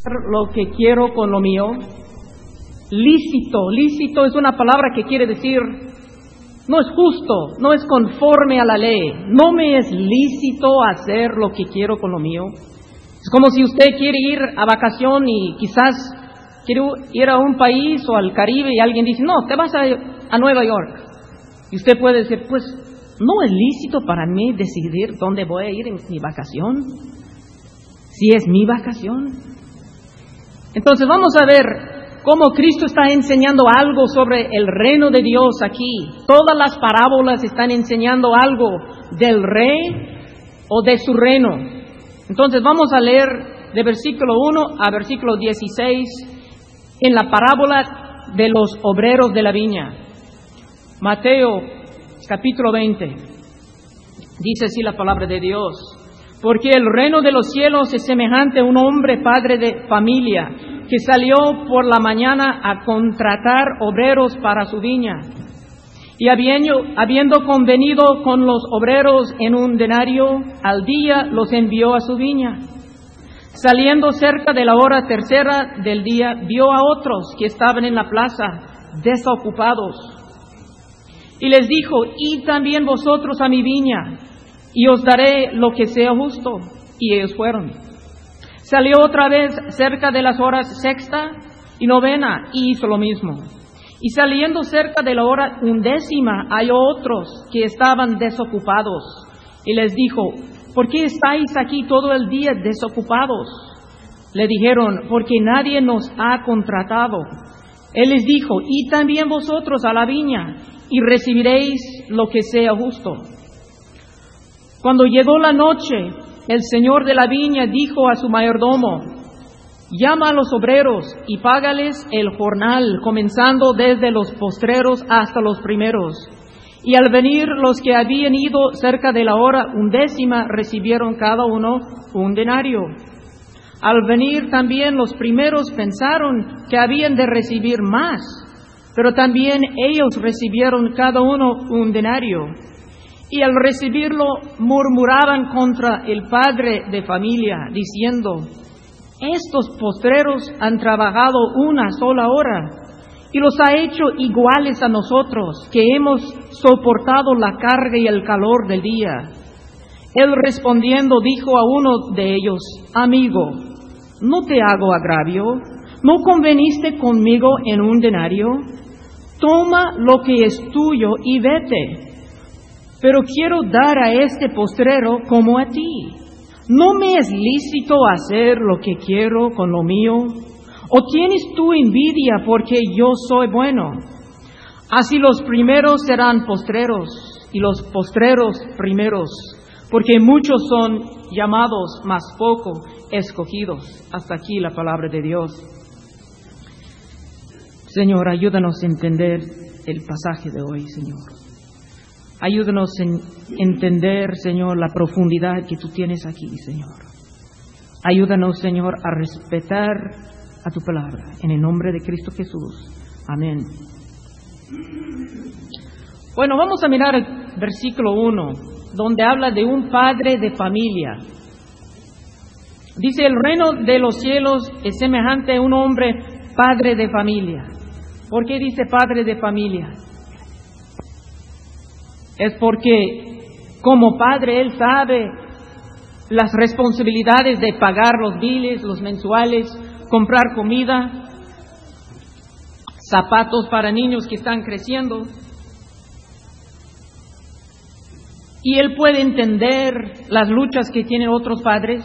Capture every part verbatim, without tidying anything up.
lo que quiero con lo mío. Lícito, lícito es una palabra que quiere decir no es justo, no es conforme a la ley, no me es lícito hacer lo que quiero con lo mío. Es como si usted quiere ir a vacación y quizás quiere ir a un país o al Caribe y alguien dice, no, te vas a, a Nueva York. Y usted puede decir, pues no es lícito para mí decidir dónde voy a ir en mi vacación, si es mi vacación. Entonces vamos a ver cómo Cristo está enseñando algo sobre el reino de Dios aquí. Todas las parábolas están enseñando algo del rey o de su reino. Entonces vamos a leer de versículo uno a versículo dieciséis en la parábola de los obreros de la viña. Mateo capítulo veinte. Dice así la palabra de Dios. Porque el reino de los cielos es semejante a un hombre padre de familia que salió por la mañana a contratar obreros para su viña. Y habiendo, habiendo convenido con los obreros en un denario al día, los envió a su viña. Saliendo cerca de la hora tercera del día, vio a otros que estaban en la plaza, desocupados. Y les dijo, id también vosotros a mi viña, y os daré lo que sea justo. Y ellos fueron. Salió otra vez cerca de las horas sexta y novena, y hizo lo mismo. Y saliendo cerca de la hora undécima, halló otros que estaban desocupados. Y les dijo, ¿por qué estáis aquí todo el día desocupados? Le dijeron, porque nadie nos ha contratado. Él les dijo, id también vosotros a la viña, y recibiréis lo que sea justo. Cuando llegó la noche, el señor de la viña dijo a su mayordomo, llama a los obreros y págales el jornal, comenzando desde los postreros hasta los primeros. Y al venir los que habían ido cerca de la hora undécima, recibieron cada uno un denario. Al venir también los primeros pensaron que habían de recibir más, pero también ellos recibieron cada uno un denario. Y al recibirlo murmuraban contra el padre de familia, diciendo, estos postreros han trabajado una sola hora, y los ha hecho iguales a nosotros, que hemos soportado la carga y el calor del día. Él respondiendo dijo a uno de ellos, amigo, no te hago agravio, ¿no conveniste conmigo en un denario? Toma lo que es tuyo y vete. Pero quiero dar a este postrero como a ti. ¿No me es lícito hacer lo que quiero con lo mío? ¿O tienes tú envidia porque yo soy bueno? Así los primeros serán postreros, y los postreros primeros, porque muchos son llamados, mas poco escogidos. Hasta aquí la palabra de Dios. Señor, ayúdanos a entender el pasaje de hoy, Señor. Ayúdanos a entender, Señor, la profundidad que tú tienes aquí, Señor. Ayúdanos, Señor, a respetar a tu palabra. En el nombre de Cristo Jesús. Amén. Bueno, vamos a mirar el versículo uno, donde habla de un padre de familia. Dice, el reino de los cielos es semejante a un hombre padre de familia. ¿Por qué dice padre de familia? Es porque como padre él sabe las responsabilidades de pagar los biles, los mensuales, comprar comida, zapatos para niños que están creciendo. Y él puede entender las luchas que tienen otros padres.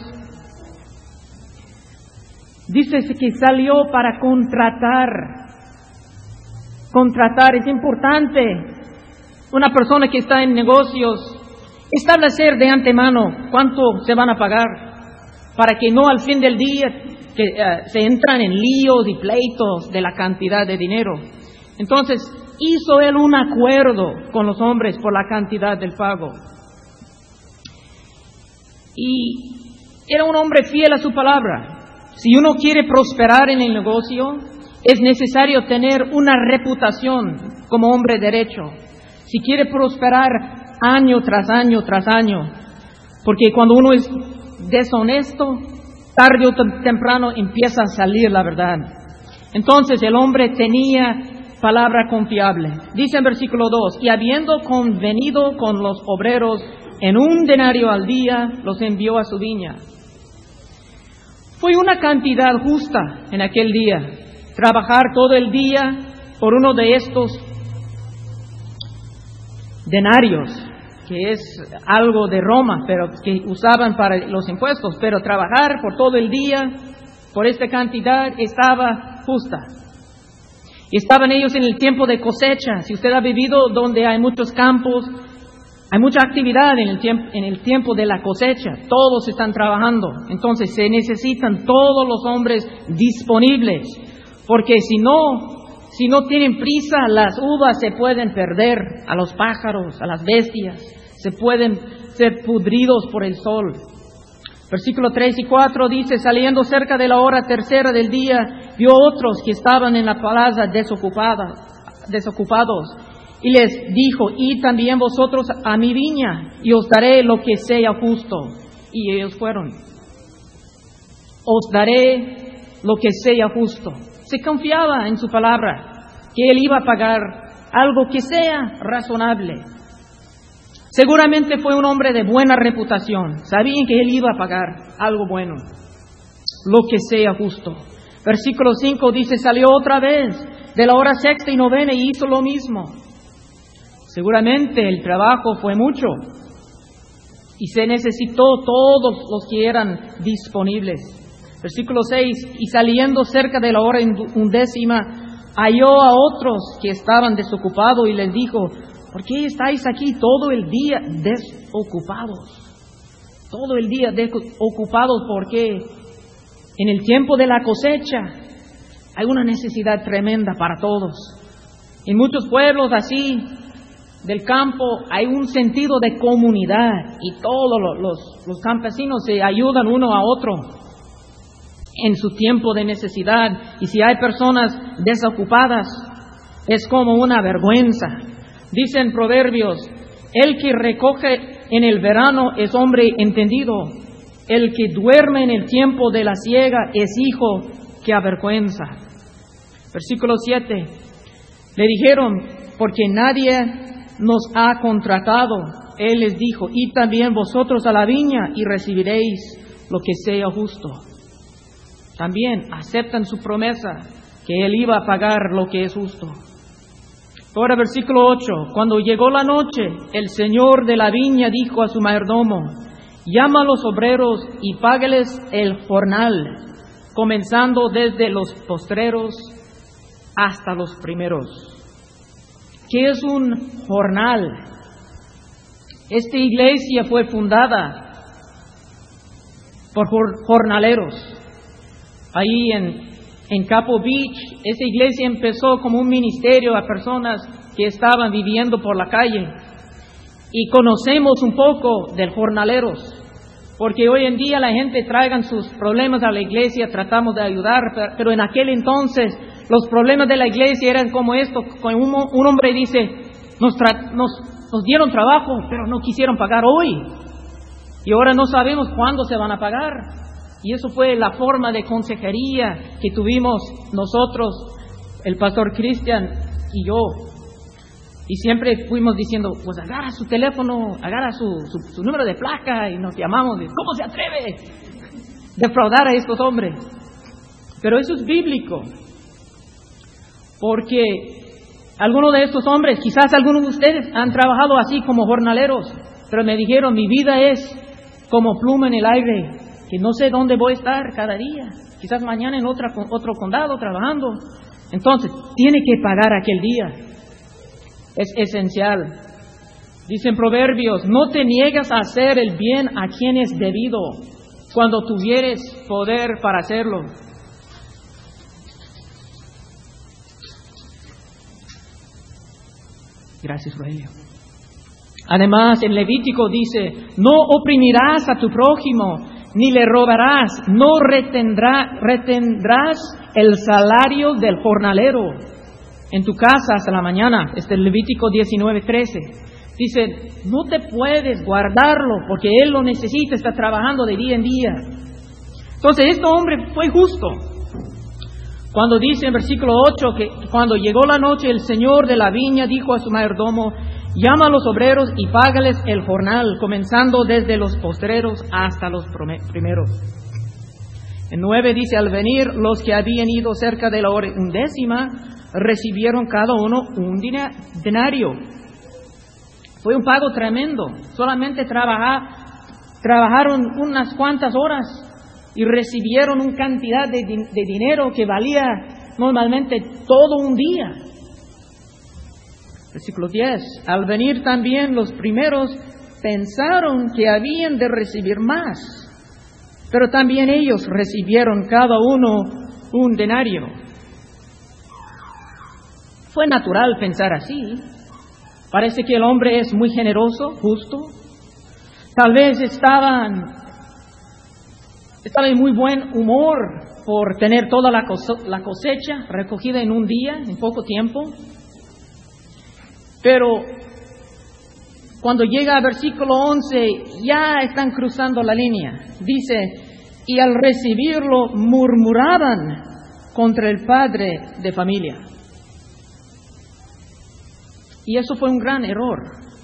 Dice que salió para contratar. Contratar es importante. Una persona que está en negocios, establecer de antemano cuánto se van a pagar, para que no al fin del día que, uh, se entran en líos y pleitos de la cantidad de dinero. Entonces, hizo él un acuerdo con los hombres por la cantidad del pago. Y era un hombre fiel a su palabra. Si uno quiere prosperar en el negocio, es necesario tener una reputación como hombre derecho. Si quiere prosperar año tras año tras año, porque cuando uno es deshonesto, tarde o temprano empieza a salir la verdad. Entonces el hombre tenía palabra confiable. Dice en versículo dos, y habiendo convenido con los obreros en un denario al día, los envió a su viña. Fue una cantidad justa en aquel día, trabajar todo el día por uno de estos denarios, que es algo de Roma, pero que usaban para los impuestos, pero trabajar por todo el día, por esta cantidad, estaba justa. Y estaban ellos en el tiempo de cosecha. Si usted ha vivido donde hay muchos campos, hay mucha actividad en el tiempo, en el tiempo de la cosecha. Todos están trabajando. Entonces se necesitan todos los hombres disponibles, porque si no, si no tienen prisa, las uvas se pueden perder a los pájaros, a las bestias, se pueden ser pudridos por el sol. Versículo tres y cuatro dice, saliendo cerca de la hora tercera del día, vio otros que estaban en la plaza desocupada, desocupados, y les dijo, id también vosotros a mi viña, y os daré lo que sea justo. Y ellos fueron. Os daré lo que sea justo. Se confiaba en su palabra, que él iba a pagar algo que sea razonable. Seguramente fue un hombre de buena reputación. Sabían que él iba a pagar algo bueno, lo que sea justo. Versículo cinco dice, salió otra vez de la hora sexta y novena y hizo lo mismo. Seguramente el trabajo fue mucho y se necesitó todos los que eran disponibles. Versículo seis, y saliendo cerca de la hora undécima, halló a otros que estaban desocupados y les dijo, ¿por qué estáis aquí todo el día desocupados? Todo el día desocupados porque en el tiempo de la cosecha hay una necesidad tremenda para todos. En muchos pueblos así del campo hay un sentido de comunidad y todos los, los, los campesinos se ayudan uno a otro en su tiempo de necesidad. Y si hay personas desocupadas, es como una vergüenza. Dicen Proverbios, el que recoge en el verano es hombre entendido, el que duerme en el tiempo de la siega es hijo que avergüenza. Versículo siete, le dijeron, porque nadie nos ha contratado. Él les dijo, id también vosotros a la viña y recibiréis lo que sea justo. También aceptan su promesa, que él iba a pagar lo que es justo. Ahora versículo ocho, cuando llegó la noche, el señor de la viña dijo a su mayordomo, llama a los obreros y págueles el jornal, comenzando desde los postreros hasta los primeros. ¿Qué es un jornal? Esta iglesia fue fundada por jornaleros. Ahí en, en Capo Beach, esa iglesia empezó como un ministerio a personas que estaban viviendo por la calle. Y conocemos un poco de jornaleros, porque hoy en día la gente traigan sus problemas a la iglesia, tratamos de ayudar, pero en aquel entonces los problemas de la iglesia eran como esto. Un, un hombre dice, nos, tra- nos, nos dieron trabajo, pero no quisieron pagar hoy. Y ahora no sabemos cuándo se van a pagar. Y eso fue la forma de consejería que tuvimos nosotros, el pastor Cristian y yo. Y siempre fuimos diciendo, pues agarra su teléfono, agarra su, su, su número de placa y nos llamamos. ¿Cómo se atreve a defraudar a estos hombres? Pero eso es bíblico. Porque algunos de estos hombres, quizás algunos de ustedes han trabajado así como jornaleros, pero me dijeron, mi vida es como pluma en el aire, que no sé dónde voy a estar cada día. Quizás mañana en otra, otro condado trabajando. Entonces, tiene que pagar aquel día. Es esencial. Dicen Proverbios, no te niegas a hacer el bien a quien es debido, cuando tuvieres poder para hacerlo. Gracias, Rogelio. Además, en Levítico dice, no oprimirás a tu prójimo, ni le robarás, no retendrá, retendrás el salario del jornalero en tu casa hasta la mañana. Este es Levítico diecinueve trece. Dice, no te puedes guardarlo porque él lo necesita, está trabajando de día en día. Entonces este hombre fue justo. Cuando dice en versículo ocho que cuando llegó la noche, el señor de la viña dijo a su mayordomo: llama a los obreros y págales el jornal, comenzando desde los postreros hasta los primeros. En nueve dice: al venir los que habían ido cerca de la hora undécima, recibieron cada uno un denario. Fue un pago tremendo. Solamente trabajar, trabajaron unas cuantas horas y recibieron una cantidad de, de dinero que valía normalmente todo un día. Versículo diez. Al venir también los primeros pensaron que habían de recibir más, pero también ellos recibieron cada uno un denario. Fue natural pensar así. Parece que el hombre es muy generoso, justo. Tal vez estaban, estaba en muy buen humor por tener toda la cosecha recogida en un día, en poco tiempo. Pero cuando llega al versículo once, ya están cruzando la línea. Dice: y al recibirlo murmuraban contra el padre de familia. Y eso fue un gran error.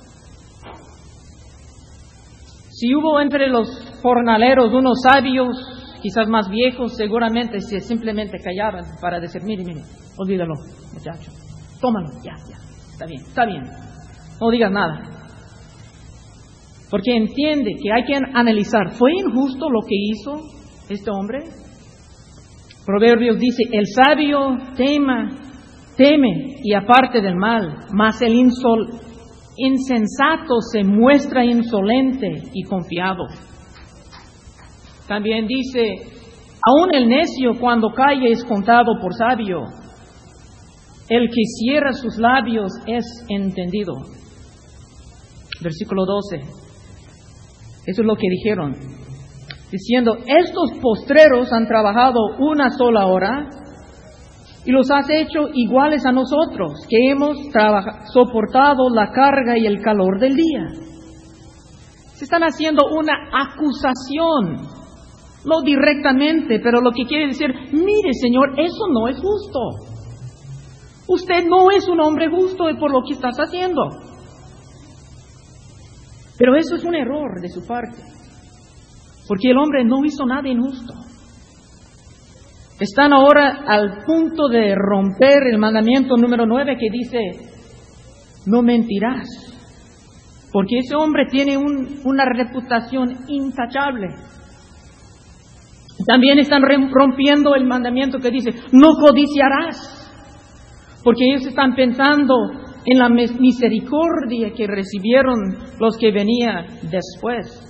Si hubo entre los jornaleros unos sabios, quizás más viejos, seguramente se simplemente callaban para decir: mire, mire, olvídalo, muchacho, tómalo, ya, ya, está bien, está bien, no digas nada. Porque entiende que hay que analizar, ¿fue injusto lo que hizo este hombre? Proverbios dice: el sabio tema, teme y aparte del mal, mas el insol, insensato se muestra insolente y confiado. También dice: aún el necio cuando calla es contado por sabio, el que cierra sus labios es entendido. Versículo doce. Eso es lo que dijeron, diciendo: estos postreros han trabajado una sola hora y los has hecho iguales a nosotros, que hemos soportado la carga y el calor del día. Se están haciendo una acusación, no directamente, pero lo que quiere decir: mire, Señor, eso no es justo. Usted no es un hombre justo por lo que estás haciendo. Pero eso es un error de su parte, porque el hombre no hizo nada injusto. Están ahora al punto de romper el mandamiento número nueve que dice: no mentirás, porque ese hombre tiene un, una reputación intachable. También están rompiendo el mandamiento que dice: no codiciarás, porque ellos están pensando en la misericordia que recibieron los que venían después.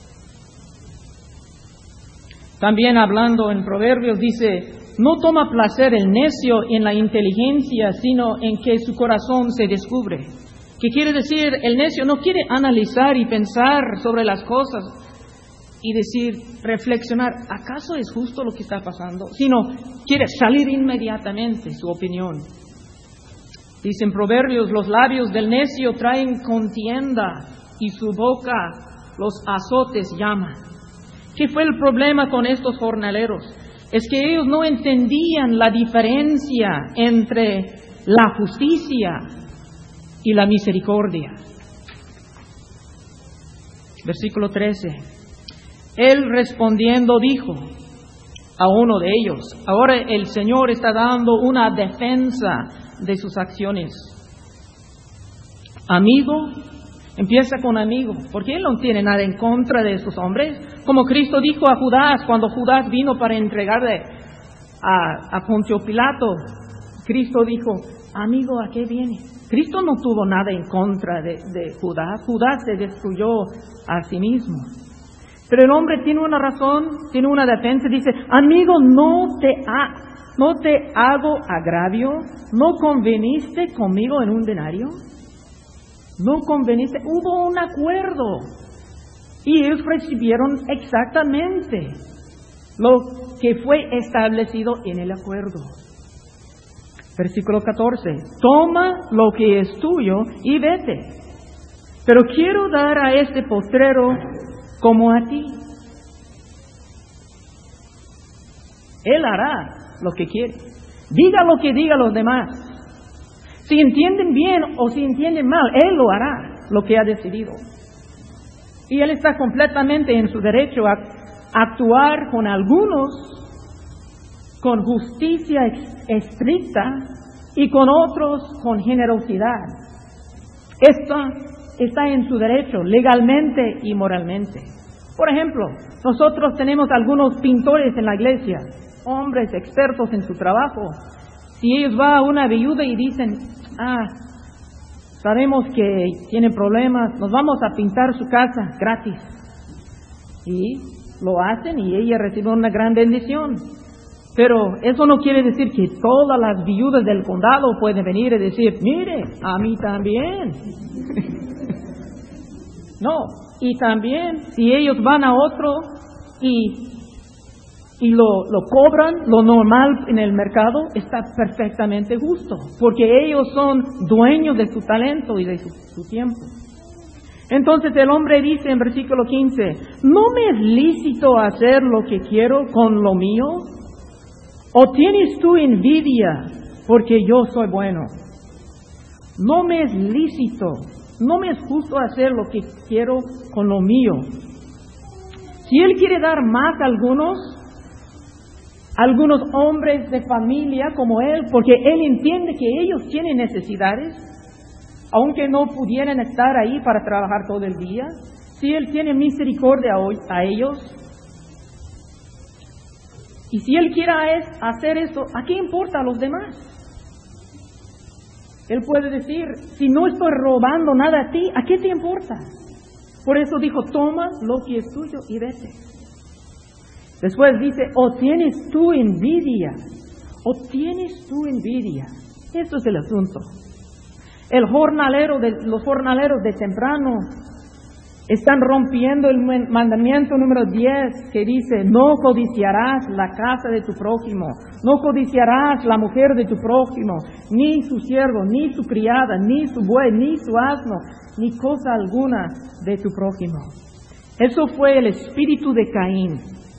También hablando en Proverbios dice: no toma placer el necio en la inteligencia, sino en que su corazón se descubre. ¿Qué quiere decir? El necio no quiere analizar y pensar sobre las cosas y decir, reflexionar, ¿acaso es justo lo que está pasando? Sino quiere salir inmediatamente su opinión. Dicen Proverbios: los labios del necio traen contienda y su boca los azotes llaman. ¿Qué fue el problema con estos jornaleros? Es que ellos no entendían la diferencia entre la justicia y la misericordia. Versículo trece. Él respondiendo dijo a uno de ellos. Ahora el Señor está dando una defensa de sus acciones. Amigo, empieza con amigo, porque Él no tiene nada en contra de estos hombres. Como Cristo dijo a Judas, cuando Judas vino para entregarle a, a Poncio Pilato, Cristo dijo: amigo, ¿a qué viene? Cristo no tuvo nada en contra de, de Judas. Judas se destruyó a sí mismo. Pero el hombre tiene una razón, tiene una defensa. Dice: amigo, no te, ha, no te hago agravio, ¿no conveniste conmigo en un denario? No conveniste, hubo un acuerdo y ellos recibieron exactamente lo que fue establecido en el acuerdo. Versículo catorce. Toma lo que es tuyo y vete, pero quiero dar a este postrero como a ti. Él hará lo que quiere. Diga lo que diga los demás. Si entienden bien o si entienden mal, Él lo hará, lo que ha decidido. Y Él está completamente en su derecho a actuar con algunos con justicia estricta y con otros con generosidad. Esto está en su derecho, legalmente y moralmente. Por ejemplo, nosotros tenemos algunos pintores en la iglesia, hombres expertos en su trabajo. Si ellos van a una viuda y dicen, ah, sabemos que tiene problemas, nos vamos a pintar su casa gratis. Y lo hacen y ella recibe una gran bendición. Pero eso no quiere decir que todas las viudas del condado pueden venir y decir, mire, a mí también. No, y también si ellos van a otro y, y lo, lo cobran, lo normal en el mercado, está perfectamente justo, porque ellos son dueños de su talento y de su, su tiempo. Entonces el hombre dice en versículo quince, ¿no me es lícito hacer lo que quiero con lo mío? ¿O tienes tú envidia porque yo soy bueno? No me es lícito, no me es justo hacer lo que quiero con lo mío. Si Él quiere dar más a algunos, algunos hombres de familia como Él, porque Él entiende que ellos tienen necesidades, aunque no pudieran estar ahí para trabajar todo el día, si Él tiene misericordia a ellos, y si Él quiere hacer eso, ¿a qué importa a los demás? Él puede decir, si no estoy robando nada a ti, ¿a qué te importa? Por eso dijo, toma lo que es tuyo y vete. Después dice, o tienes tú envidia, o tienes tú envidia. Eso es el asunto. El jornalero de, los jornaleros de temprano están rompiendo el mandamiento número diez que dice, no codiciarás la casa de tu prójimo, no codiciarás la mujer de tu prójimo, ni su siervo, ni su criada, ni su buey, ni su asno, ni cosa alguna de tu prójimo. Eso fue el espíritu de Caín.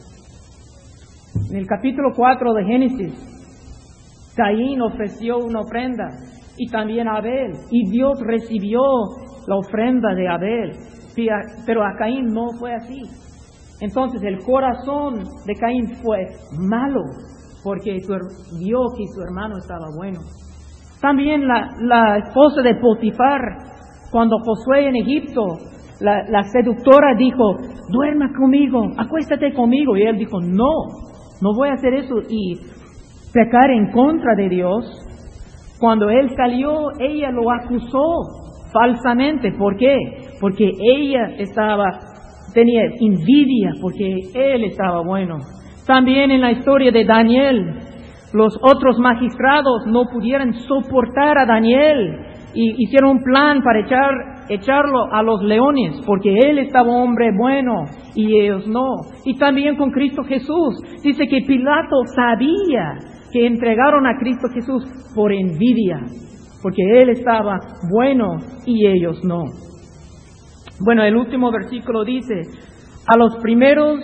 En el capítulo cuatro de Génesis, Caín ofreció una ofrenda y también Abel, y Dios recibió la ofrenda de Abel. Pero a Caín no fue así. Entonces el corazón de Caín fue malo, porque vio que su hermano estaba bueno. También la, la esposa de Potifar, cuando Josué en Egipto, la, la seductora dijo, duerma conmigo, acuéstate conmigo. Y él dijo, no, no voy a hacer eso y pecar en contra de Dios. Cuando él salió, ella lo acusó falsamente. ¿Por qué? Porque ella estaba, tenía envidia, porque él estaba bueno. También en la historia de Daniel, los otros magistrados no pudieron soportar a Daniel y hicieron un plan para echar, echarlo a los leones, porque él estaba hombre bueno y ellos no. Y también con Cristo Jesús, dice que Pilato sabía que entregaron a Cristo Jesús por envidia, porque Él estaba bueno y ellos no. Bueno, el último versículo dice, a los primeros,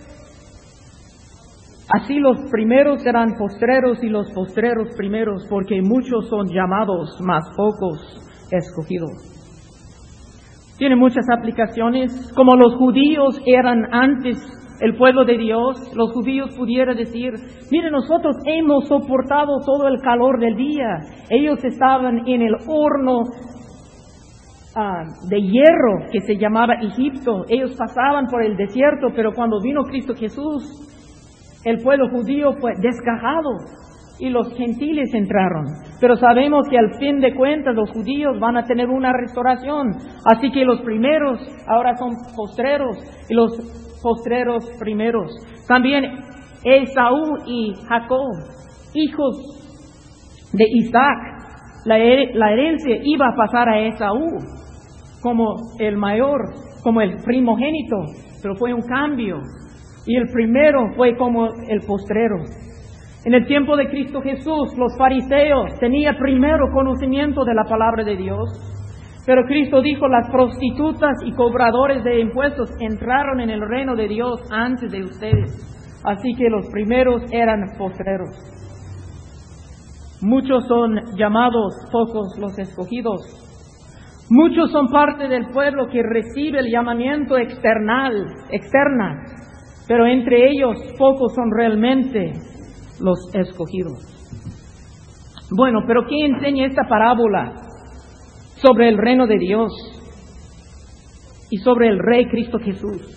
así los primeros serán postreros y los postreros primeros, porque muchos son llamados, mas pocos escogidos. Tiene muchas aplicaciones. Como los judíos eran antes el pueblo de Dios, los judíos pudieran decir, mire, nosotros hemos soportado todo el calor del día. Ellos estaban en el horno uh, de hierro que se llamaba Egipto. Ellos pasaban por el desierto, pero cuando vino Cristo Jesús, el pueblo judío fue desgajado y los gentiles entraron. Pero sabemos que al fin de cuentas los judíos van a tener una restauración. Así que los primeros ahora son postreros y los postreros primeros. También Esaú y Jacob, hijos de Isaac, la, her- la herencia iba a pasar a Esaú como el mayor, como el primogénito, pero fue un cambio. Y el primero fue como el postrero. En el tiempo de Cristo Jesús, los fariseos tenían primero conocimiento de la palabra de Dios. Pero Cristo dijo, las prostitutas y cobradores de impuestos entraron en el reino de Dios antes de ustedes. así que los primeros eran postreros. Muchos son llamados, pocos los escogidos. Muchos son parte del pueblo que recibe el llamamiento external, externa, pero entre ellos pocos son realmente los escogidos. Bueno, pero ¿qué enseña esta parábola sobre el reino de Dios y sobre el Rey Cristo Jesús?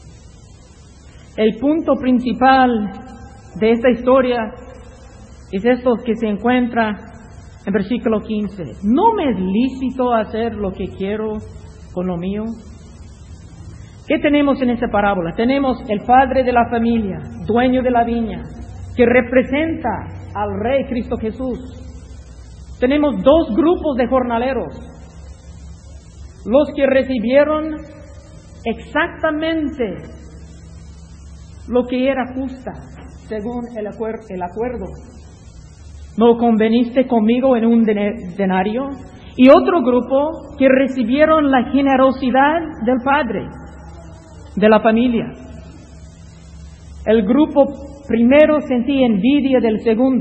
El punto principal de esta historia es esto que se encuentra en versículo quince. ¿No me es lícito hacer lo que quiero con lo mío? ¿Qué tenemos en esta parábola? Tenemos el padre de la familia, dueño de la viña, que representa al Rey Cristo Jesús. Tenemos dos grupos de jornaleros, los que recibieron exactamente lo que era justa, según el, acuer- el acuerdo. ¿No conveniste conmigo en un denario? Y otro grupo que recibieron la generosidad del padre de la familia. El grupo primero sentía envidia del segundo.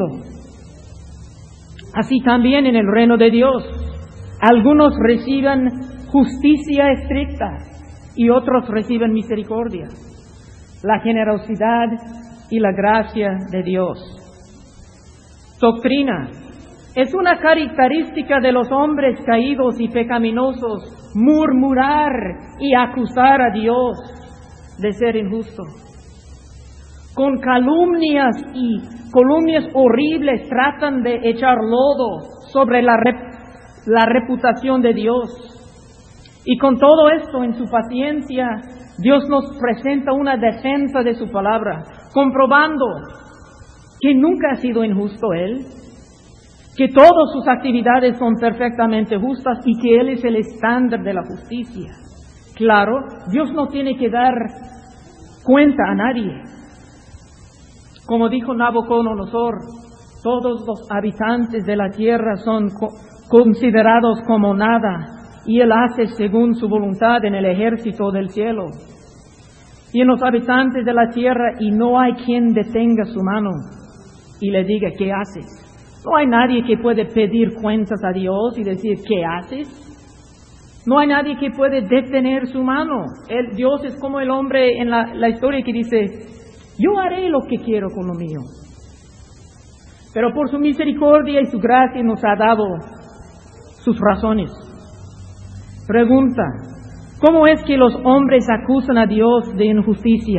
Así también en el reino de Dios, algunos reciben justicia estricta y otros reciben misericordia, la generosidad y la gracia de Dios. Doctrina. Es una característica de los hombres caídos y pecaminosos murmurar y acusar a Dios de ser injusto. Con calumnias y calumnias horribles tratan de echar lodo sobre la, rep la reputación de Dios. Y con todo esto, en su paciencia, Dios nos presenta una defensa de su palabra, comprobando que nunca ha sido injusto Él, que todas sus actividades son perfectamente justas y que Él es el estándar de la justicia. Claro, Dios no tiene que dar cuenta a nadie. Como dijo Nabucodonosor, todos los habitantes de la tierra son co considerados como nada, y Él hace según su voluntad en el ejército del cielo y en los habitantes de la tierra, y no hay quien detenga su mano y le diga, ¿qué haces? No hay nadie que puede pedir cuentas a Dios y decir, ¿qué haces? No hay nadie que puede detener su mano. El Dios es como el hombre en la, la historia que dice, yo haré lo que quiero con lo mío. Pero por su misericordia y su gracia nos ha dado sus razones. Pregunta, ¿cómo es que los hombres acusan a Dios de injusticia?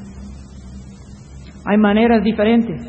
Hay maneras diferentes.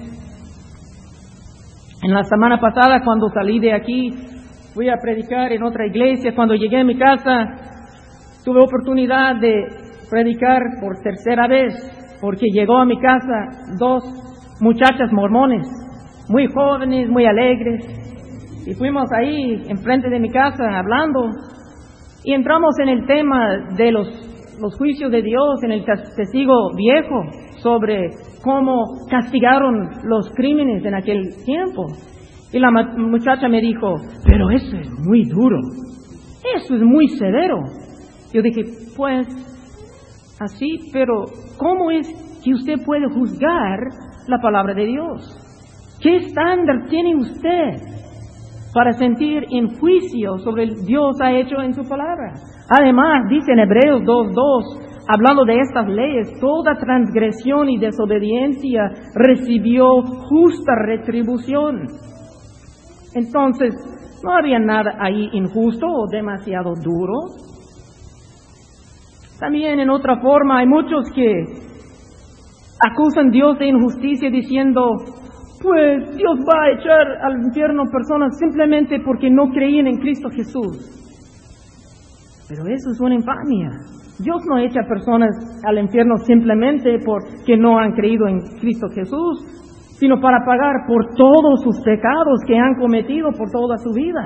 En la semana pasada, cuando salí de aquí, fui a predicar en otra iglesia. Cuando llegué a mi casa, tuve oportunidad de predicar por tercera vez, porque llegó a mi casa dos muchachas mormones, muy jóvenes, muy alegres, y fuimos ahí enfrente de mi casa hablando, y entramos en el tema de los, los juicios de Dios, en el testigo viejo, sobre cómo castigaron los crímenes en aquel tiempo. Y la muchacha me dijo, pero eso es muy duro, eso es muy severo. Yo dije, pues, así, pero ¿cómo es que usted puede juzgar la palabra de Dios? ¿Qué estándar tiene usted para sentir en juicio sobre el Dios ha hecho en su palabra? Además, dice en Hebreos dos dos, hablando de estas leyes, toda transgresión y desobediencia recibió justa retribución. Entonces, no había nada ahí injusto o demasiado duro. También en otra forma hay muchos que acusan a Dios de injusticia diciendo, pues Dios va a echar al infierno personas simplemente porque no creían en Cristo Jesús. Pero eso es una infamia. Dios no echa personas al infierno simplemente porque no han creído en Cristo Jesús, sino para pagar por todos sus pecados que han cometido por toda su vida.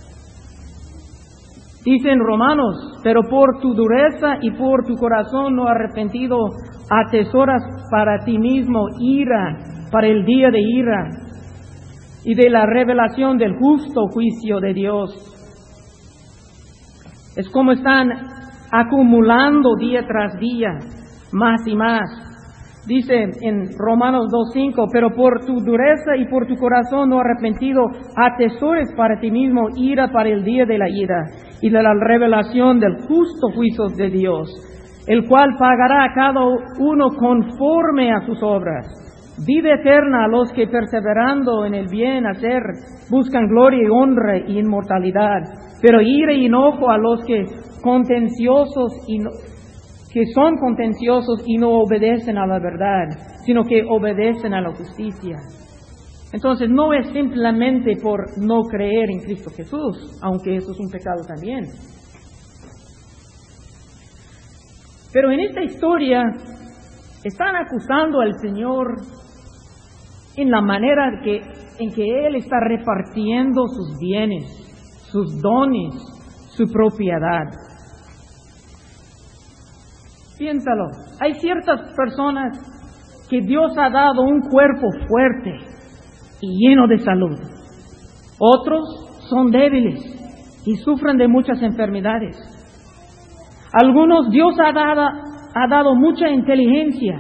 Dice en Romanos, pero por tu dureza y por tu corazón no arrepentido, atesoras para ti mismo ira, para el día de ira y de la revelación del justo juicio de Dios. Es como están acumulando día tras día, más y más. Dice en Romanos dos cinco, pero por tu dureza y por tu corazón no arrepentido, atesores para ti mismo ira para el día de la ira y de la revelación del justo juicio de Dios, el cual pagará a cada uno conforme a sus obras. Vida eterna a los que perseverando en el bien hacer buscan gloria y honra y inmortalidad, pero ira y enojo a los que contenciosos y no, que son contenciosos y no obedecen a la verdad, sino que obedecen a la justicia. Entonces no es simplemente por no creer en Cristo Jesús, aunque eso es un pecado también. Pero en esta historia están acusando al Señor en la manera que, en que Él está repartiendo sus bienes, sus dones, su propiedad. Piénsalo, hay ciertas personas que Dios ha dado un cuerpo fuerte y lleno de salud. Otros son débiles y sufren de muchas enfermedades. Algunos Dios ha dado, ha dado mucha inteligencia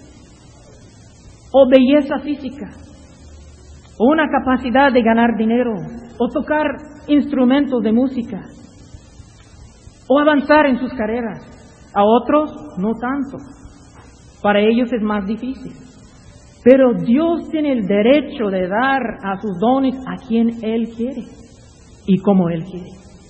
o belleza física, o una capacidad de ganar dinero, o tocar instrumentos de música, o avanzar en sus carreras. A otros no tanto. Para ellos es más difícil. Pero Dios tiene el derecho de dar a sus dones a quien Él quiere y como Él quiere.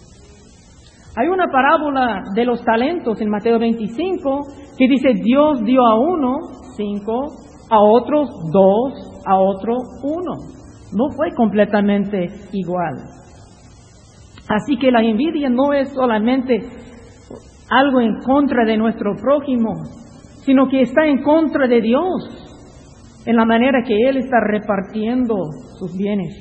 Hay una parábola de los talentos en Mateo veinticinco que dice: Dios dio a uno cinco, a otros dos, a otro uno. No fue completamente igual. Así que la envidia no es solamente algo en contra de nuestro prójimo, sino que está en contra de Dios, en la manera que Él está repartiendo sus bienes.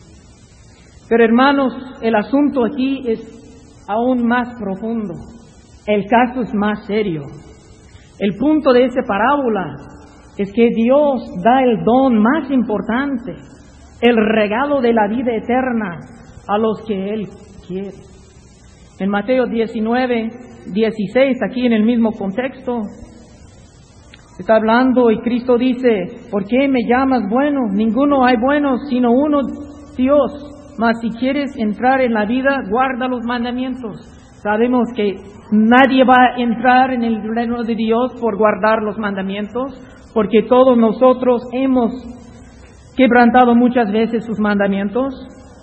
Pero hermanos, el asunto aquí es aún más profundo. El caso es más serio. El punto de esta parábola es que Dios da el don más importante, el regalo de la vida eterna, a los que Él quiere. En Mateo diecinueve, dieciséis, aquí en el mismo contexto, está hablando y Cristo dice: ¿por qué me llamas bueno? Ninguno hay bueno sino uno, Dios. Mas si quieres entrar en la vida, guarda los mandamientos. Sabemos que nadie va a entrar en el reino de Dios por guardar los mandamientos, porque todos nosotros hemos quebrantado muchas veces sus mandamientos.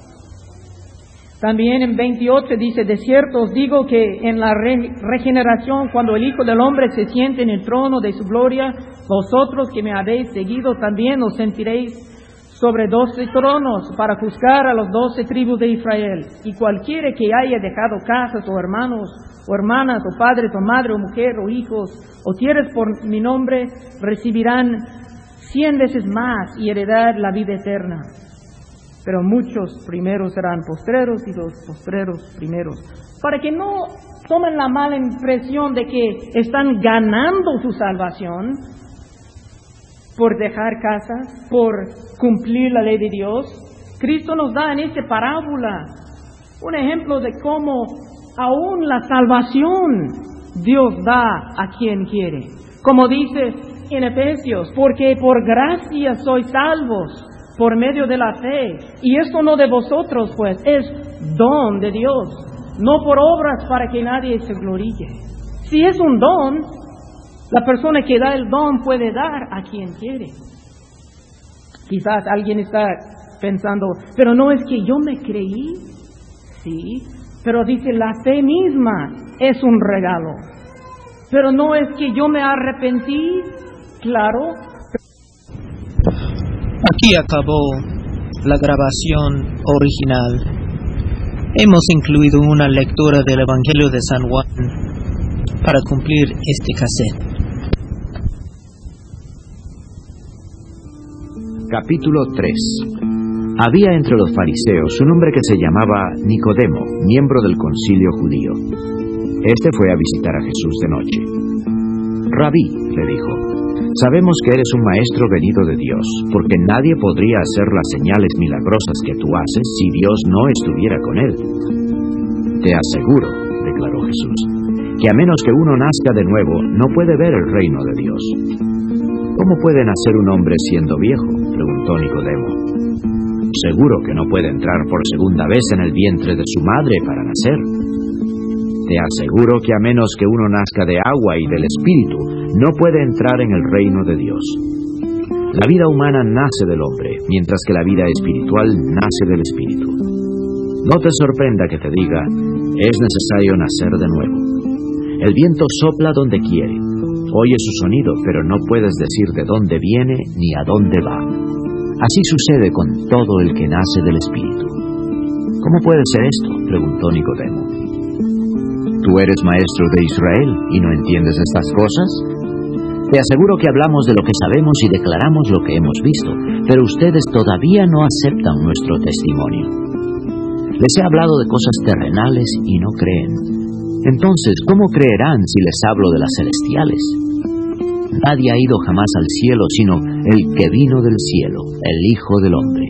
También en veintiocho dice: de cierto os digo que en la re- regeneración, cuando el Hijo del Hombre se siente en el trono de su gloria, vosotros que me habéis seguido también os sentiréis sobre doce tronos para juzgar a las doce tribus de Israel. Y cualquiera que haya dejado casas o hermanos o hermanas o padres o madre o mujer o hijos o tierras por mi nombre, recibirán cien veces más y heredar la vida eterna. Pero muchos primeros serán postreros y los postreros primeros. Para que no tomen la mala impresión de que están ganando su salvación por dejar casas, por cumplir la ley de Dios, Cristo nos da en esta parábola un ejemplo de cómo aún la salvación Dios da a quien quiere. Como dice en Efesios: porque por gracia sois salvos por medio de la fe, y esto no de vosotros, pues es don de Dios, no por obras para que nadie se gloríe. Si es un don, la persona que da el don puede dar a quien quiere. Quizás alguien está pensando: pero no es que yo me creí. Sí, pero dice: la fe misma es un regalo. Pero no es que yo me arrepentí. Claro. Aquí acabó la grabación original. Hemos incluido una lectura del Evangelio de San Juan para cumplir este cassette. Capítulo tres. Había entre los fariseos un hombre que se llamaba Nicodemo, miembro del concilio judío. Este fue a visitar a Jesús de noche. Rabí, le dijo, sabemos que eres un maestro venido de Dios, porque nadie podría hacer las señales milagrosas que tú haces si Dios no estuviera con él. Te aseguro, declaró Jesús, que a menos que uno nazca de nuevo, no puede ver el reino de Dios. ¿Cómo puede nacer un hombre siendo viejo?, preguntó Nicodemo. Seguro que no puede entrar por segunda vez en el vientre de su madre para nacer. Te aseguro que a menos que uno nazca de agua y del Espíritu, no puede entrar en el reino de Dios. La vida humana nace del hombre, mientras que la vida espiritual nace del Espíritu. No te sorprenda que te diga, es necesario nacer de nuevo. El viento sopla donde quiere, oye su sonido, pero no puedes decir de dónde viene ni a dónde va. Así sucede con todo el que nace del Espíritu. ¿Cómo puede ser esto?, preguntó Nicodemo. ¿Tú eres maestro de Israel y no entiendes estas cosas? Te aseguro que hablamos de lo que sabemos y declaramos lo que hemos visto, pero ustedes todavía no aceptan nuestro testimonio. Les he hablado de cosas terrenales y no creen. Entonces, ¿cómo creerán si les hablo de las celestiales? Nadie ha ido jamás al cielo, sino el que vino del cielo, el Hijo del Hombre.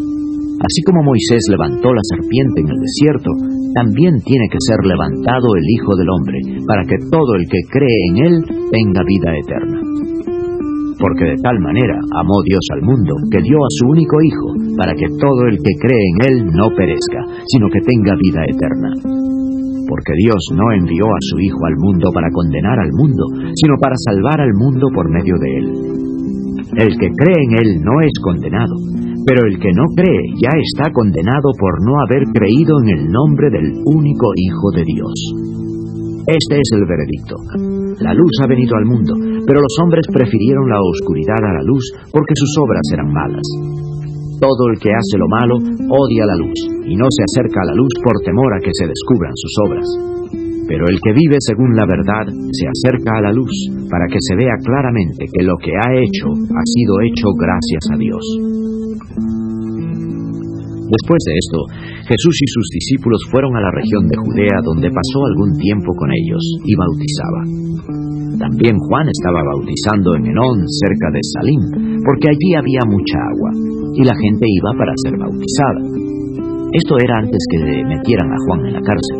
Así como Moisés levantó la serpiente en el desierto, también tiene que ser levantado el Hijo del Hombre, para que todo el que cree en Él tenga vida eterna. Porque de tal manera amó Dios al mundo, que dio a su único Hijo, para que todo el que cree en Él no perezca, sino que tenga vida eterna. Porque Dios no envió a su Hijo al mundo para condenar al mundo, sino para salvar al mundo por medio de Él. El que cree en Él no es condenado, pero el que no cree ya está condenado por no haber creído en el nombre del único Hijo de Dios. Este es el veredicto. La luz ha venido al mundo, pero los hombres prefirieron la oscuridad a la luz porque sus obras eran malas. Todo el que hace lo malo odia la luz, y no se acerca a la luz por temor a que se descubran sus obras. Pero el que vive según la verdad se acerca a la luz, para que se vea claramente que lo que ha hecho ha sido hecho gracias a Dios. Después de esto, Jesús y sus discípulos fueron a la región de Judea, donde pasó algún tiempo con ellos, y bautizaba. También Juan estaba bautizando en Enón, cerca de Salim, porque allí había mucha agua, y la gente iba para ser bautizada. Esto era antes que le metieran a Juan en la cárcel.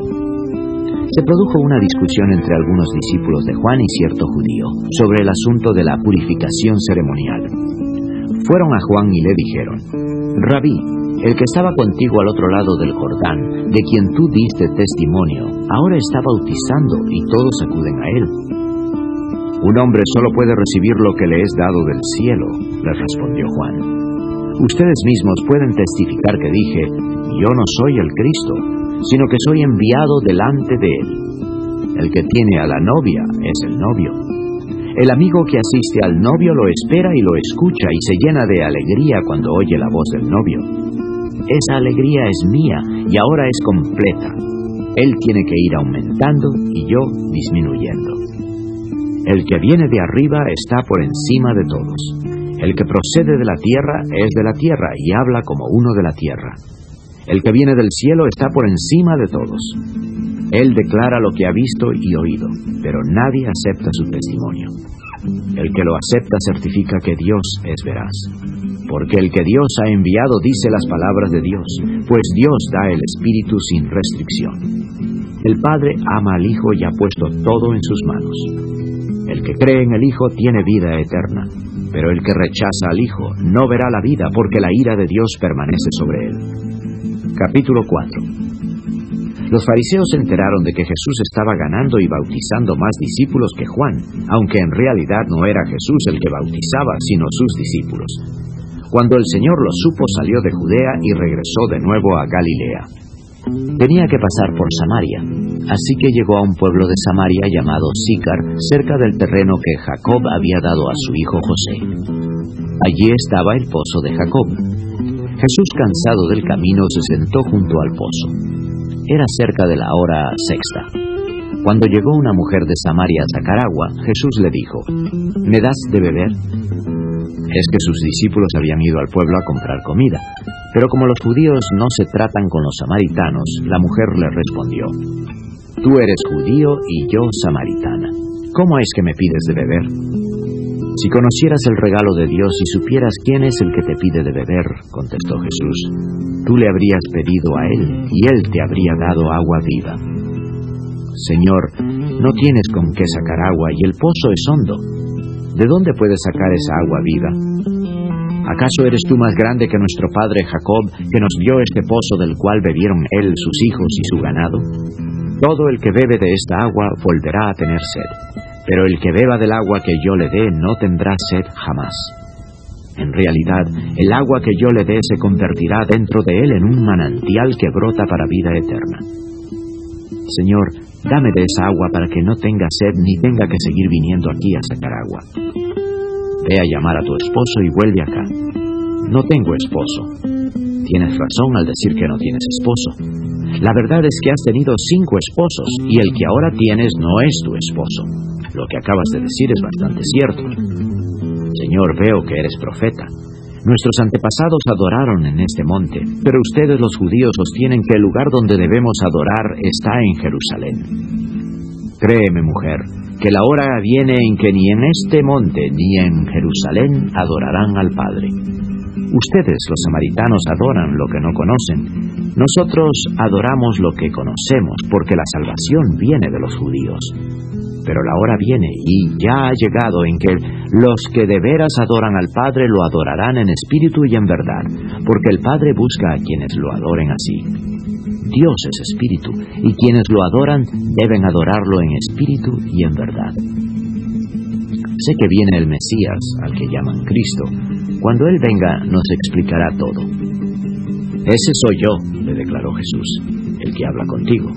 Se produjo una discusión entre algunos discípulos de Juan y cierto judío sobre el asunto de la purificación ceremonial. Fueron a Juan y le dijeron: Rabí, el que estaba contigo al otro lado del Jordán, de quien tú diste testimonio, ahora está bautizando y todos acuden a él. Un hombre solo puede recibir lo que le es dado del cielo, les respondió Juan. Ustedes mismos pueden testificar que dije, yo no soy el Cristo, sino que soy enviado delante de él. El que tiene a la novia es el novio. El amigo que asiste al novio lo espera y lo escucha y se llena de alegría cuando oye la voz del novio. Esa alegría es mía y ahora es completa. Él tiene que ir aumentando y yo disminuyendo. El que viene de arriba está por encima de todos. El que procede de la tierra es de la tierra y habla como uno de la tierra. El que viene del cielo está por encima de todos. Él declara lo que ha visto y oído, pero nadie acepta su testimonio. El que lo acepta certifica que Dios es veraz. Porque el que Dios ha enviado dice las palabras de Dios, pues Dios da el Espíritu sin restricción. El Padre ama al Hijo y ha puesto todo en sus manos. El que cree en el Hijo tiene vida eterna, pero el que rechaza al Hijo no verá la vida porque la ira de Dios permanece sobre él. Capítulo cuatro. Los fariseos se enteraron de que Jesús estaba ganando y bautizando más discípulos que Juan, aunque en realidad no era Jesús el que bautizaba, sino sus discípulos. Cuando el Señor lo supo, salió de Judea y regresó de nuevo a Galilea. Tenía que pasar por Samaria, así que llegó a un pueblo de Samaria llamado Sícar, cerca del terreno que Jacob había dado a su hijo José. Allí estaba el pozo de Jacob. Jesús, cansado del camino, se sentó junto al pozo. Era cerca de la hora sexta. Cuando llegó una mujer de Samaria a sacar agua, Jesús le dijo: ¿me das de beber? Es que sus discípulos habían ido al pueblo a comprar comida, pero como los judíos no se tratan con los samaritanos, la mujer le respondió: tú eres judío y yo samaritana. ¿Cómo es que me pides de beber? Si conocieras el regalo de Dios y supieras quién es el que te pide de beber, contestó Jesús, tú le habrías pedido a él y él te habría dado agua viva. Señor, no tienes con qué sacar agua y el pozo es hondo. ¿de dónde puedes sacar esa agua viva? ¿Acaso eres tú más grande que nuestro padre Jacob, que nos dio este pozo del cual bebieron él, sus hijos y su ganado? Todo el que bebe de esta agua volverá a tener sed, pero el que beba del agua que yo le dé no tendrá sed jamás. En realidad, el agua que yo le dé se convertirá dentro de él en un manantial que brota para vida eterna. Señor, dame de esa agua para que no tenga sed ni tenga que seguir viniendo aquí a sacar agua. Ve a llamar a tu esposo y vuelve acá. No tengo esposo. Tienes razón al decir que no tienes esposo. La verdad es que has tenido cinco esposos y el que ahora tienes no es tu esposo. Lo que acabas de decir es bastante cierto. Señor, veo que eres profeta. Nuestros antepasados adoraron en este monte, pero ustedes los judíos sostienen que el lugar donde debemos adorar está en Jerusalén. Créeme, mujer, que la hora viene en que ni en este monte ni en Jerusalén adorarán al Padre. Ustedes, los samaritanos, adoran lo que no conocen. Nosotros adoramos lo que conocemos, porque la salvación viene de los judíos. Pero la hora viene, y ya ha llegado, en que los que de veras adoran al Padre lo adorarán en espíritu y en verdad, porque el Padre busca a quienes lo adoren así. Dios es espíritu, y quienes lo adoran deben adorarlo en espíritu y en verdad. Sé que viene el Mesías, al que llaman Cristo. Cuando Él venga, nos explicará todo. Ese soy yo, le declaró Jesús, el que habla contigo.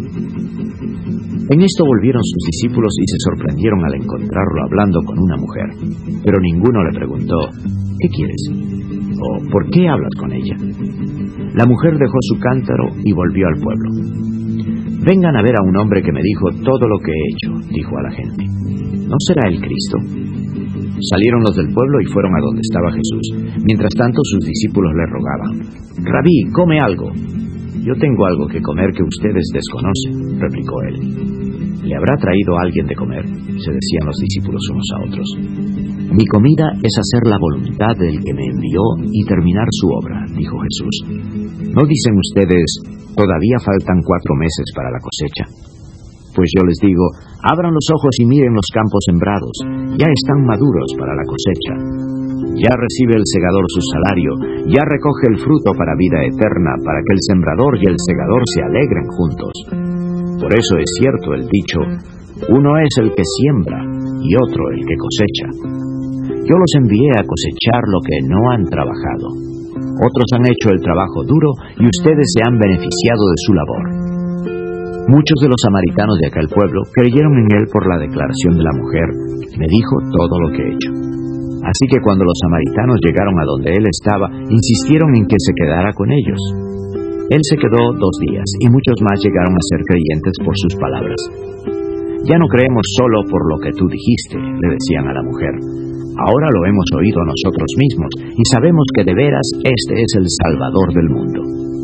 En esto volvieron sus discípulos y se sorprendieron al encontrarlo hablando con una mujer. Pero ninguno le preguntó, ¿qué quieres? ¿O por qué hablas con ella? La mujer dejó su cántaro y volvió al pueblo. Vengan a ver a un hombre que me dijo todo lo que he hecho, dijo a la gente. ¿No será el Cristo? Salieron los del pueblo y fueron a donde estaba Jesús. Mientras tanto sus discípulos le rogaban, Rabí, come algo. Yo tengo algo que comer que ustedes desconocen, replicó él. ¿Le habrá traído alguien de comer?, se decían los discípulos unos a otros. Mi comida es hacer la voluntad del que me envió y terminar su obra, dijo Jesús. ¿No dicen ustedes, todavía faltan cuatro meses para la cosecha? Pues yo les digo, abran los ojos y miren los campos sembrados, ya están maduros para la cosecha. Ya recibe el segador su salario, ya recoge el fruto para vida eterna, para que el sembrador y el segador se alegren juntos. Por eso es cierto el dicho, uno es el que siembra y otro el que cosecha. Yo los envié a cosechar lo que no han trabajado. Otros han hecho el trabajo duro y ustedes se han beneficiado de su labor. Muchos de los samaritanos de aquel pueblo creyeron en él por la declaración de la mujer, me dijo todo lo que he hecho. Así que cuando los samaritanos llegaron a donde él estaba, insistieron en que se quedara con ellos. Él se quedó dos días, y muchos más llegaron a ser creyentes por sus palabras. Ya no creemos solo por lo que tú dijiste, le decían a la mujer. Ahora lo hemos oído nosotros mismos, y sabemos que de veras este es el Salvador del mundo.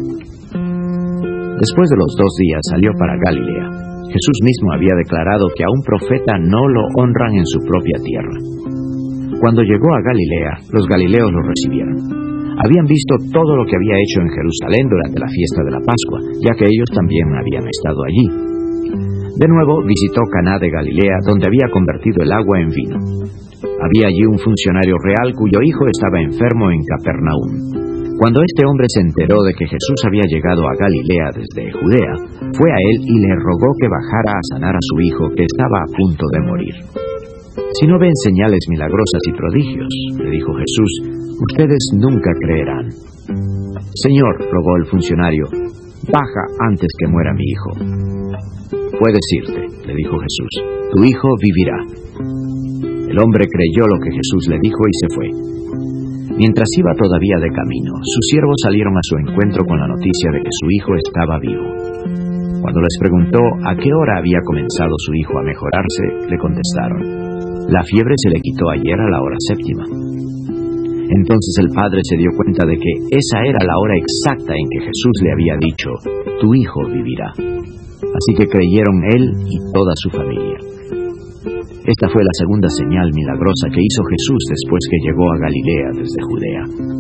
Después de los dos días salió para Galilea. Jesús mismo había declarado que a un profeta no lo honran en su propia tierra. Cuando llegó a Galilea, los galileos lo recibieron. Habían visto todo lo que había hecho en Jerusalén durante la fiesta de la Pascua, ya que ellos también habían estado allí. De nuevo visitó Caná de Galilea, donde había convertido el agua en vino. Había allí un funcionario real cuyo hijo estaba enfermo en Capernaum. Cuando este hombre se enteró de que Jesús había llegado a Galilea desde Judea, fue a él y le rogó que bajara a sanar a su hijo, que estaba a punto de morir. Si no ven señales milagrosas y prodigios, le dijo Jesús, ustedes nunca creerán. Señor, rogó el funcionario, baja antes que muera mi hijo. Puedes irte, le dijo Jesús, tu hijo vivirá. El hombre creyó lo que Jesús le dijo y se fue. Mientras iba todavía de camino, sus siervos salieron a su encuentro con la noticia de que su hijo estaba vivo. Cuando les preguntó a qué hora había comenzado su hijo a mejorarse, le contestaron, la fiebre se le quitó ayer a la hora séptima. Entonces el padre se dio cuenta de que esa era la hora exacta en que Jesús le había dicho, tu hijo vivirá. Así que creyeron él y toda su familia. Esta fue la segunda señal milagrosa que hizo Jesús después que llegó a Galilea desde Judea.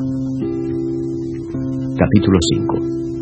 Capítulo cinco.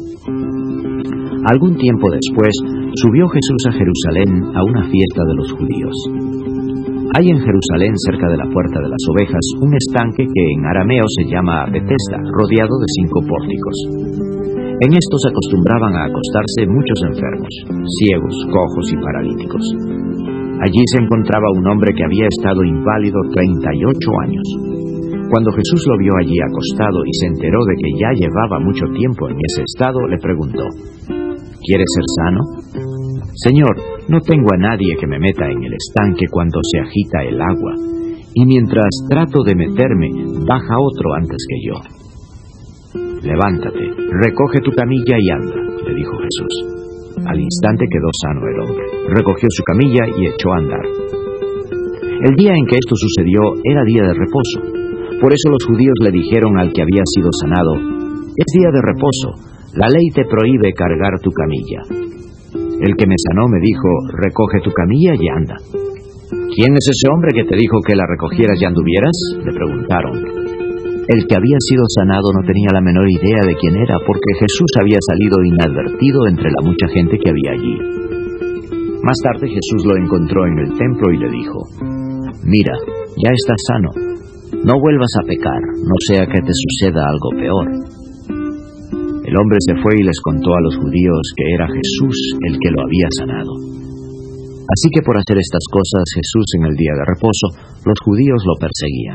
Algún tiempo después, subió Jesús a Jerusalén a una fiesta de los judíos. Hay en Jerusalén, cerca de la Puerta de las Ovejas, un estanque que en arameo se llama Betesda, rodeado de cinco pórticos. En estos acostumbraban a acostarse muchos enfermos, ciegos, cojos y paralíticos. Allí se encontraba un hombre que había estado inválido treinta y ocho años. Cuando Jesús lo vio allí acostado y se enteró de que ya llevaba mucho tiempo en ese estado, le preguntó: ¿Quieres ser sano? Señor, no tengo a nadie que me meta en el estanque cuando se agita el agua, y mientras trato de meterme, baja otro antes que yo. Levántate, recoge tu camilla y anda, le dijo Jesús. Al instante quedó sano el hombre, recogió su camilla y echó a andar. El día en que esto sucedió era día de reposo. Por eso los judíos le dijeron al que había sido sanado: es día de reposo, la ley te prohíbe cargar tu camilla. El que me sanó me dijo: recoge tu camilla y anda. ¿Quién es ese hombre que te dijo que la recogieras y anduvieras?, le preguntaron. El que había sido sanado no tenía la menor idea de quién era, porque Jesús había salido inadvertido entre la mucha gente que había allí. Más tarde Jesús lo encontró en el templo y le dijo: mira, ya estás sano, no vuelvas a pecar, no sea que te suceda algo peor. El hombre se fue y les contó a los judíos que era Jesús el que lo había sanado. Así que por hacer estas cosas Jesús en el día de reposo, los judíos lo perseguían.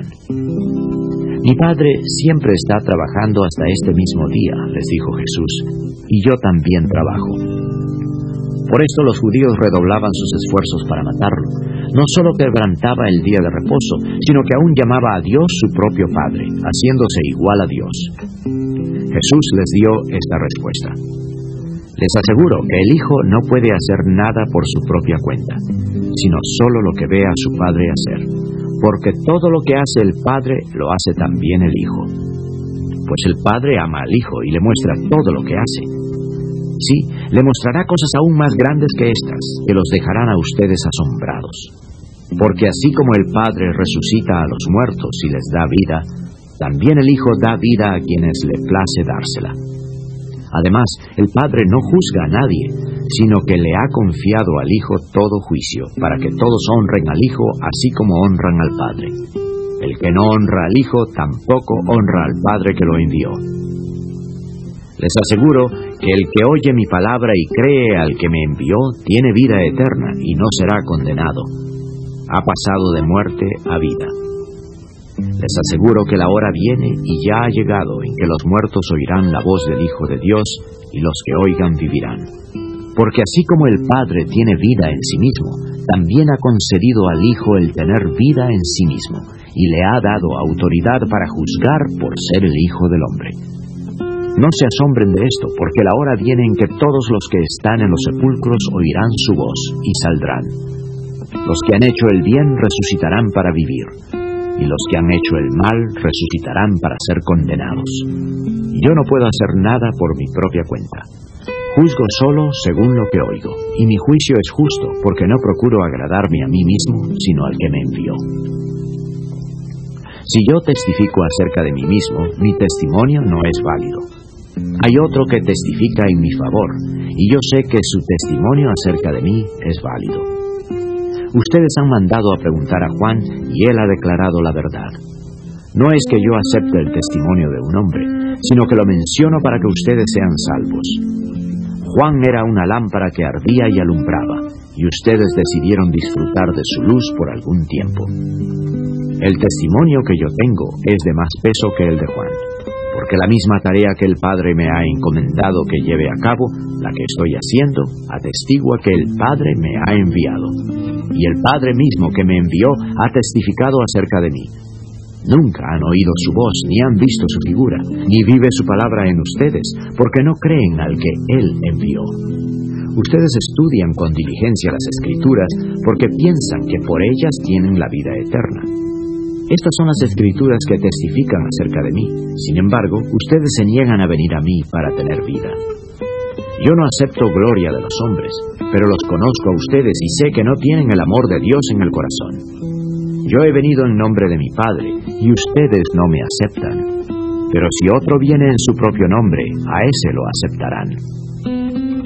Mi Padre siempre está trabajando hasta este mismo día, les dijo Jesús, y yo también trabajo. Por esto los judíos redoblaban sus esfuerzos para matarlo. No solo quebrantaba el día de reposo, sino que aún llamaba a Dios su propio Padre, haciéndose igual a Dios. Jesús les dio esta respuesta: les aseguro que el Hijo no puede hacer nada por su propia cuenta, sino solo lo que ve a su Padre hacer, porque todo lo que hace el Padre lo hace también el Hijo. Pues el Padre ama al Hijo y le muestra todo lo que hace. Sí, le mostrará cosas aún más grandes que estas, que los dejarán a ustedes asombrados. Porque así como el Padre resucita a los muertos y les da vida, también el Hijo da vida a quienes le place dársela. Además, el Padre no juzga a nadie, sino que le ha confiado al Hijo todo juicio, para que todos honren al Hijo así como honran al Padre. El que no honra al Hijo tampoco honra al Padre que lo envió. Les aseguro que el que oye mi palabra y cree al que me envió tiene vida eterna y no será condenado. Ha pasado de muerte a vida. Les aseguro que la hora viene y ya ha llegado en que los muertos oirán la voz del Hijo de Dios y los que oigan vivirán. Porque así como el Padre tiene vida en sí mismo, también ha concedido al Hijo el tener vida en sí mismo y le ha dado autoridad para juzgar por ser el Hijo del Hombre. No se asombren de esto, porque la hora viene en que todos los que están en los sepulcros oirán su voz y saldrán. Los que han hecho el bien resucitarán para vivir, y los que han hecho el mal resucitarán para ser condenados. Yo no puedo hacer nada por mi propia cuenta. Juzgo solo según lo que oigo, y mi juicio es justo, porque no procuro agradarme a mí mismo, sino al que me envió. Si yo testifico acerca de mí mismo, mi testimonio no es válido. Hay otro que testifica en mi favor, y yo sé que su testimonio acerca de mí es válido. Ustedes han mandado a preguntar a Juan, y él ha declarado la verdad. No es que yo acepte el testimonio de un hombre, sino que lo menciono para que ustedes sean salvos. Juan era una lámpara que ardía y alumbraba, y ustedes decidieron disfrutar de su luz por algún tiempo. El testimonio que yo tengo es de más peso que el de Juan, porque la misma tarea que el Padre me ha encomendado que lleve a cabo, la que estoy haciendo, atestigua que el Padre me ha enviado. Y el Padre mismo que me envió ha testificado acerca de mí. Nunca han oído su voz, ni han visto su figura, ni vive su palabra en ustedes, porque no creen al que Él envió. Ustedes estudian con diligencia las Escrituras, porque piensan que por ellas tienen la vida eterna. Estas son las Escrituras que testifican acerca de mí. Sin embargo, ustedes se niegan a venir a mí para tener vida. Yo no acepto gloria de los hombres, pero los conozco a ustedes y sé que no tienen el amor de Dios en el corazón. Yo he venido en nombre de mi Padre, y ustedes no me aceptan. Pero si otro viene en su propio nombre, a ese lo aceptarán.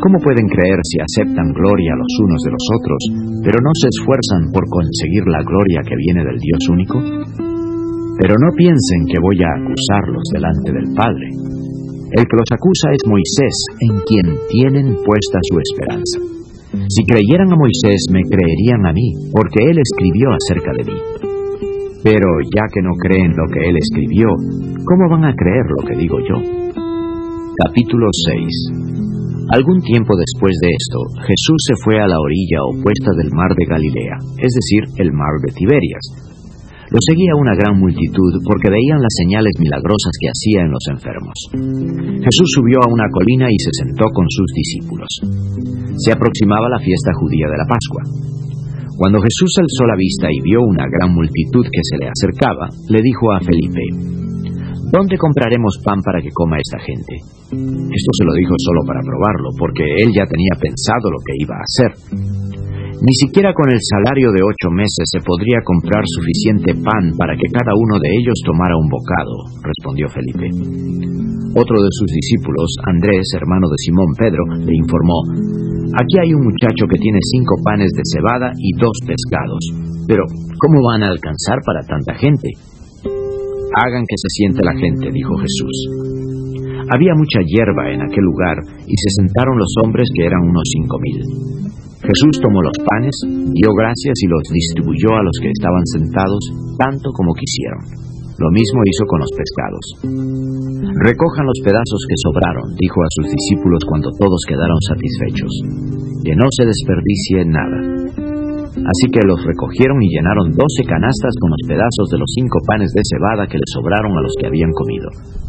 ¿Cómo pueden creer si aceptan gloria los unos de los otros, pero no se esfuerzan por conseguir la gloria que viene del Dios único? Pero no piensen que voy a acusarlos delante del Padre. El que los acusa es Moisés, en quien tienen puesta su esperanza. Si creyeran a Moisés, me creerían a mí, porque él escribió acerca de mí. Pero ya que no creen lo que él escribió, ¿cómo van a creer lo que digo yo? Capítulo seis. Algún tiempo después de esto, Jesús se fue a la orilla opuesta del mar de Galilea, es decir, el mar de Tiberias. Lo seguía una gran multitud porque veían las señales milagrosas que hacía en los enfermos. Jesús subió a una colina y se sentó con sus discípulos. Se aproximaba la fiesta judía de la Pascua. Cuando Jesús alzó la vista y vio una gran multitud que se le acercaba, le dijo a Felipe: ¿Dónde compraremos pan para que coma esta gente? Esto se lo dijo solo para probarlo, porque él ya tenía pensado lo que iba a hacer. Ni siquiera con el salario de ocho meses se podría comprar suficiente pan para que cada uno de ellos tomara un bocado, respondió Felipe. Otro de sus discípulos, Andrés, hermano de Simón Pedro, le informó: Aquí hay un muchacho que tiene cinco panes de cebada y dos pescados. Pero, ¿cómo van a alcanzar para tanta gente? Hagan que se siente la gente, dijo Jesús. Había mucha hierba en aquel lugar, y se sentaron los hombres, que eran unos cinco mil. Jesús tomó los panes, dio gracias y los distribuyó a los que estaban sentados, tanto como quisieron. Lo mismo hizo con los pescados. Recojan los pedazos que sobraron, dijo a sus discípulos cuando todos quedaron satisfechos. Que no se desperdicie nada. Así que los recogieron y llenaron doce canastas con los pedazos de los cinco panes de cebada que les sobraron a los que habían comido.